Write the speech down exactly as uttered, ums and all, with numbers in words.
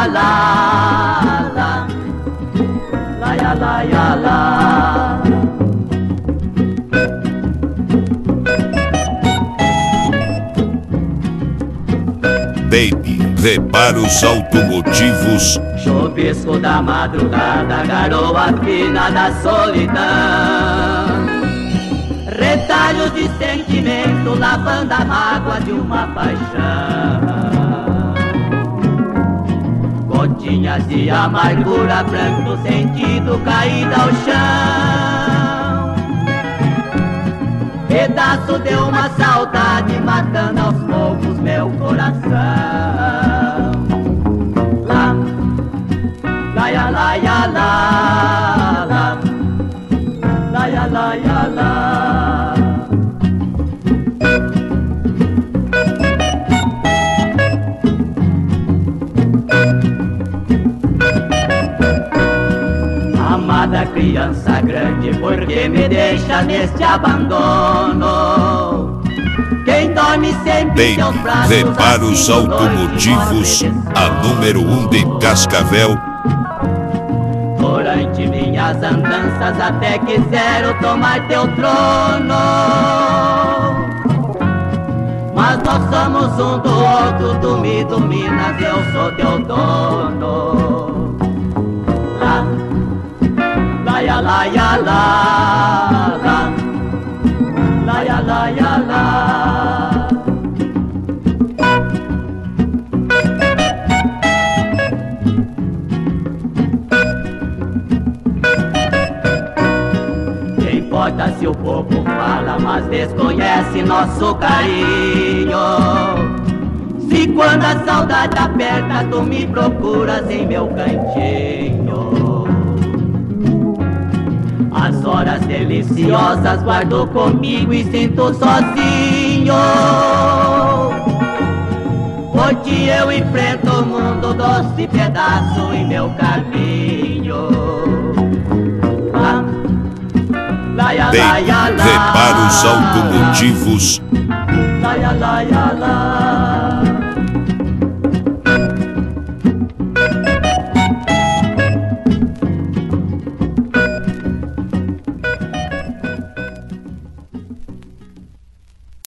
ya la la, la ya la ya la. Baby, reparos automotivos. Chuvisco da madrugada, garoa fina da solidão, retalhos de sentimento, lavando a mágoa de uma paixão. Gotinhas de amargura, branco sentido caída ao chão. Pedaço de uma saudade matando aos poucos meu coração. Lá, lá, ya, lá, ya, lá, lá, lá, ya, lá, ya, lá. Amada criança grande, por que me deixa neste abandono? Quem dorme sempre em seus braços, reparos assim, automotivos, a número um de Cascavel. Durante minhas andanças até quiseram tomar teu trono, mas nós somos um do outro, tu me dominas, eu sou teu dono. Lá, lá, ya, lá, ya, lá, lá, lá, ya, lá, ya, lá. Quem importa se o povo fala, mas desconhece nosso carinho? Se quando a saudade aperta, tu me procuras em meu cantinho. As horas deliciosas guardo comigo e sinto sozinho. Por ti eu enfrento o mundo, doce pedaço em meu caminho. Lá, lá, ya, lá, ya, lá, reparos automotivos. lá, ya, lá, ya, lá.